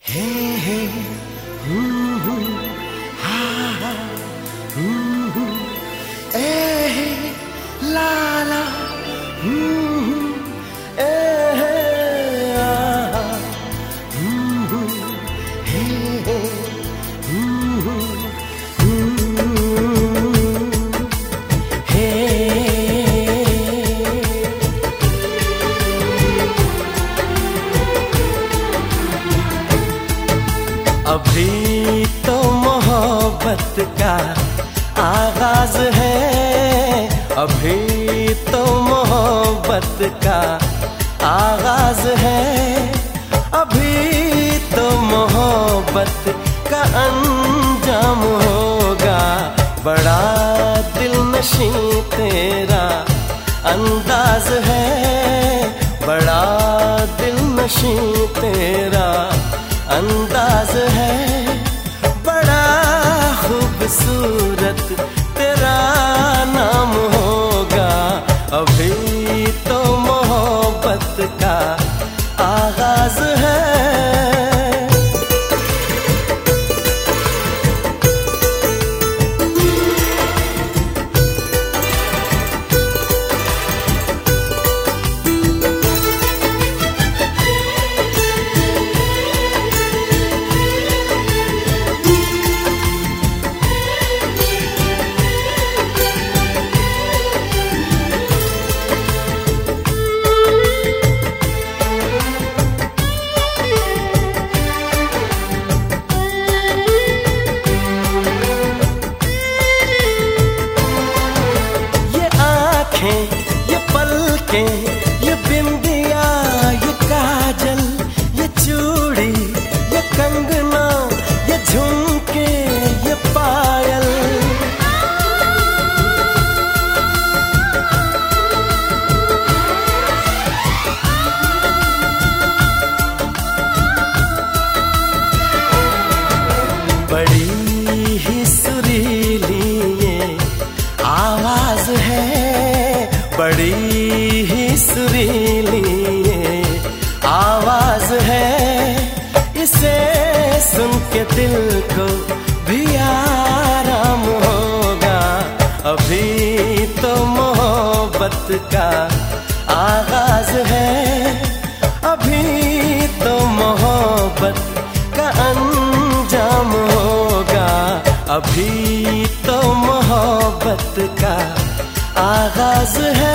हे हे हू हा हा हू ए हे ला ला ए हे आ हे हे अभी तो मोहब्बत का आगाज है, अभी तो मोहब्बत का आगाज है, अभी तो मोहब्बत का अंजाम होगा। बड़ा दिलनशी तेरा अंदाज है, बड़ा दिलनशी तेरा अंदाज है, बड़ा खूबसूरत तेरा नाम होगा। अभी तो मोहब्बत का आगाज है। ये पलकें, ये बिंदिया, ये काजल, ये चूड़ी, ये कंगना, ये झुमके, ये पायल, बड़ी ही सुरीली ये आवाज है, बड़ी ही सुरीली ये आवाज है। इसे सुन के दिल को भी आराम होगा। अभी तो मोहब्बत का आगाज है, अभी तो मोहब्बत का अंजाम होगा। अभी तो मोहब्बत का आगाज है।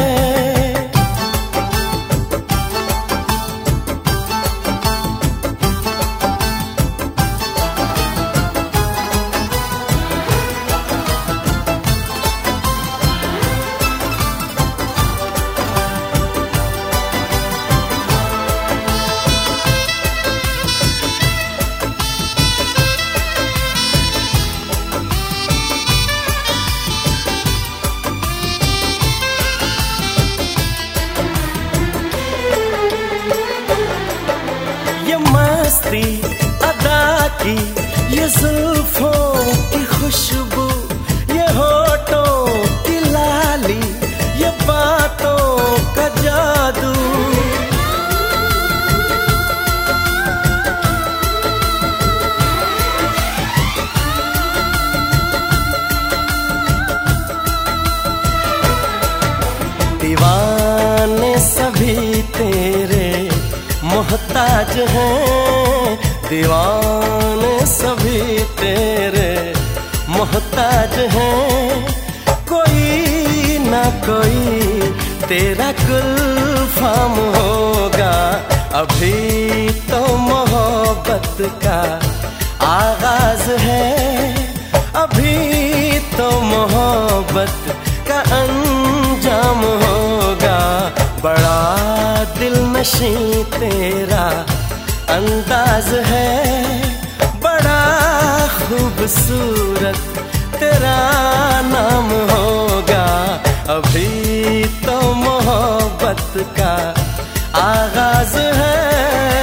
अदा की ये जुल्फों की खुशबू, ये होठों की लाली, ये बातों का जादू, दीवाने सभी तेरे मोहताज हैं, दीवाने सभी तेरे मोहताज हैं। कोई ना कोई तेरा गुलफाम होगा। अभी तो मोहब्बत का आगाज है, अभी तो मोहब्बत का अंजाम होगा। बड़ा दिलनशी तेरा अंदाज है, बड़ा खूबसूरत तेरा नाम होगा। अभी तो मोहब्बत का आगाज है।